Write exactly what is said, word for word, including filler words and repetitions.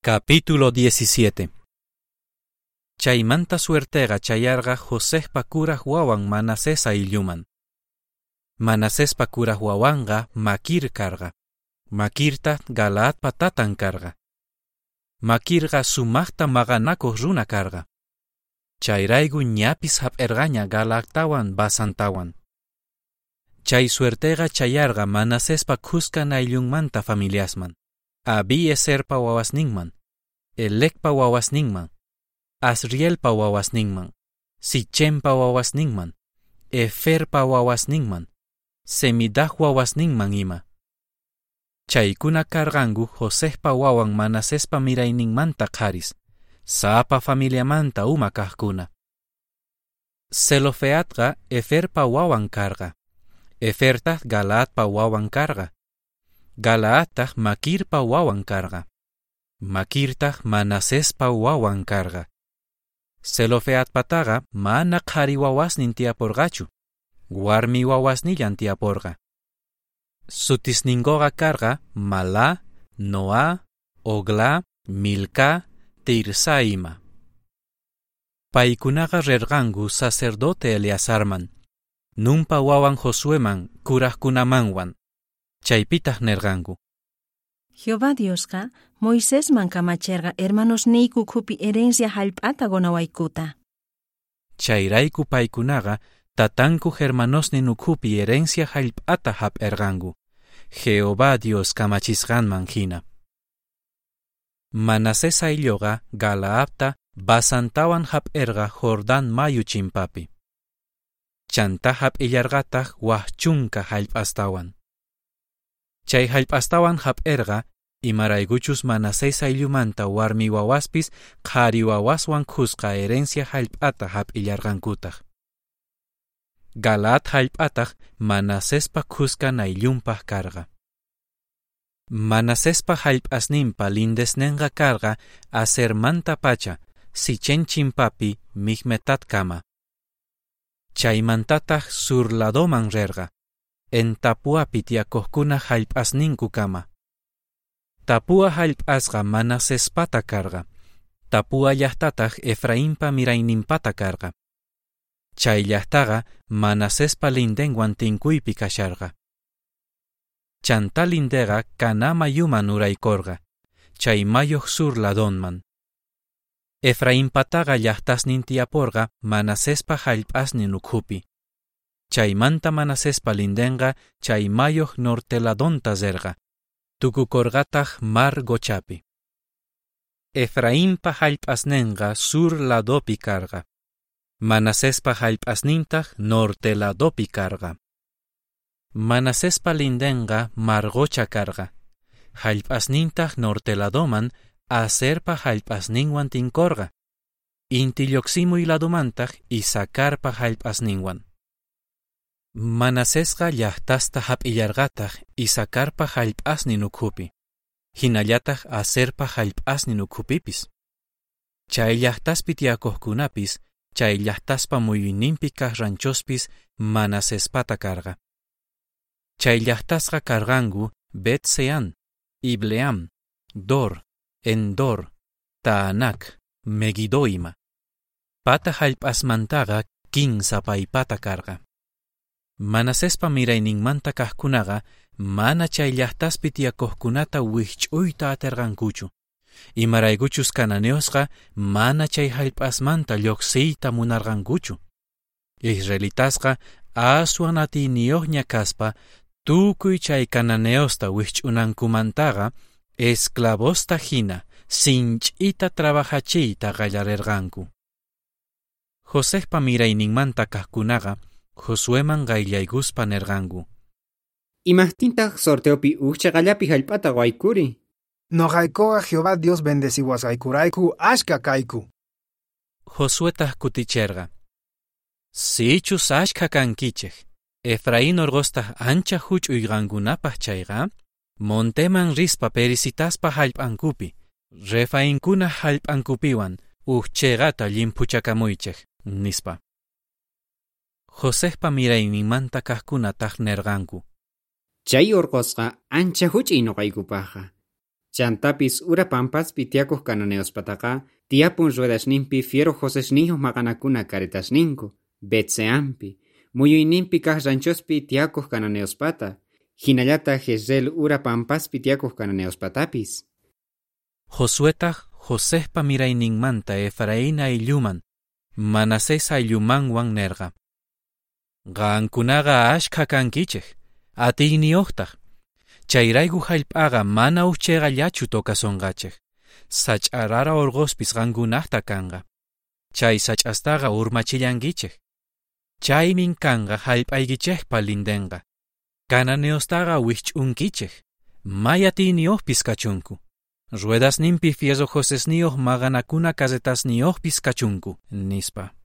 Capítulo diecisiete. Chaymanta suertega chayarga Josejpa kuraj wawan Manasesa aylluman. Manasespa kuraj wawanga Makir karga. Makirta Galaadpa tatan karga. Makirga sumaqta maqanakuq runa karga. Chayraygu ñapis hap'ergaña Galaadtawan basantawan. Chay suertega chayarga Manasespa kuskan ayllunmanta familiasman. Abieserpa wawasninman, Elekpa wawasninman, Asrielpa wawasninman, Sichempa wawasninman, Eferpa wawasninman, Semidah wawasninman ima. Chaykuna kargangu Josejpa wawan Manasespa mirayninmanta qaris, Sapa familiamanta uma kaqkuna. Zelofeadqa Eferpa wawan karga, Efertaq Galaadpa wawan karga. Galaadtaq Makirpa wawan karga. Makirtaq Manasespa wawan karga. Zelofeadpataqa mana qhari wawasnin tiyaporqachu. Warmi wawasnillan tiyaporqa. Sutisninkoqa karga Mala, Noa, Ogla, Milca, Tirsa ima. Paykunaqa rerqanku sacerdote Eleazarman. Numpa wawan Josueman kuraqkunamanwan. Chaypitaq nerganku. Jehová Diosqa Moisésman kamacherqa hermanos niyku khupi herencia hallp'ata gonawaykuta. Chayrayku paykunaqa tatanku hermanosni nukhupi herencia hallp'ata hap'erganku. Jehová Dios kamachisqanman hina. Manases aylluqa Galaadta basantawan hap'erqa Jordán mayu chimpapi. Chanta hap'illarqataq wahchunka hallp'astawan. Chay hallp'astawan hap'erqa imaraykuchus Manases ayllumanta warmi wawaspis qhari wawaswan khusqa herencia hallp'ata hap'illarqankutaq. Galaad hallp'ataq Manasespa khuskan ayllunpaq karqa. Manasespa hallp'asninpa lindesnenqa karqa Asermanta pacha Sichen chimpapi Migmetat kama. Chaymantataq sur ladoman rerqa. En Tapuapi tiyakuqkuna hallp'asninku kama. Tapua hallp'asqa Manasespata karqa. Tapua llaqtataq Efraínpa mirayninpata karqa. Chay llaqtaqa Manasespa lindenwan tinkuypi kasharqa. Chanta lindeqa Caná mayuman uraykorqa. Chay mayuq sur ladonman. Efraínpataqa llaqtasnin tiyaporqa Manasespa hallp'asnin ukhupi. Chaymanta Manasespa lindenqa chay mayuq norteladonta zerqa. Tukukorqataq mar gochapi. Efraínpa hallp'asnenqa sur ladopi karqa. Manasespa hallp'asnintaq norteladopi karqa. Manasespa lindenqa mar gocha karqa. Hallp'asnintaq norteladoman Aserpa hallp'asninwan tinkorqa. Inti lluqsimuy ladomantaq Isacarpa hallp'asninwan. Manasesqa llaqtasta hap'illarqataq Isacarpa hallp'asnin ukhupi. Hinallataq Aserpa hallp'asnin ukhupipis. Chay llaqtaspi tiyakuqkunapis, chay llaqtaspa muyuyninpi kaq ranchospis Manasespata karqa. Chay llaqtasqa karqanku Bet-Sean, Ibleam, Dor, Endor, Taanak, Megiddo ima. Pata hallp'asmantaqa kinsa paypata karqa. Manasespa mirayninmanta kaqkunaqa mana chay llaqtaspi tiyakuqkunata wikch'uyta aterqankuchu. Imaraykuchus cananeosqa mana chay hallp'asmanta lluqsiyta munarqankuchu. Israelitasqa aswan atiniyuqña kaspa tukuy chay cananeosta wikch'unankumantaqa esclavosta hina sinch'ita trabajachiyta qallarerqanku. Josejpa mirayninmanta kaqkunaqa Josueman qayllaykuspa nerqanku. Imaqtintaq sorteopi uqcha qallapi hallp'ata waykuri. Noqaykuqa Jehová Dios bendeciwasqaykurayku ashka kayku. Josuetaq kuticherqa. Sichus ashka kankichej. Efraín orqostaq ancha huch'uyqankunapaq chayqa. Monteman rispa perisitaspa hallp'ankupi. Refainkuna hallp'ankupiwan uqchegata llimpuchakamuychej nispa. Josejpa mirayninmanta kaqkunataq nerqanku. Chay orqosqa ancha huch'uy noqaykupaqa. Chantapis ura pampas pitiakuj cananeospataqa tiapun ruedasninpi fiero josesnijos maganakuna caretasninku, betseampi, muyuyninpi kah ranchospi tiakuj cananeospata, hinallata Jezreel ura pampas pitiakuj cananeospatapis. Josuetaq Josejpa mirayninmanta Efraín aylluman, Manasés ayllumanwan nerqa. Qankunaqa ashkha kankichej, atiyniyuqtaq. Chayrayku hallp'aqa mana uchcheqallachu tokasonqachej. Sach'arara orqospis qankunaqta kanqa. Chay sach'astaqa urmachillankichej. Chaymin kanqa hallp'aykichejpa lindenqa. Cananeostaqa wikch'unkichej. May atiyniyuqpis kachunku. Ruedasninpi fierro josesniyuq maqanakuna casetasniyuqpis kachunku, nispa.